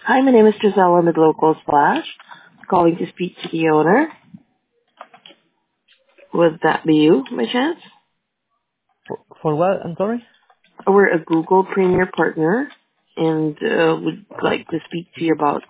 Hi, my name is Gisela with Local Splash. Calling to speak to the owner. Would that be you, by chance? For what? I'm sorry? We're a Google Premier partner and would like to speak to you about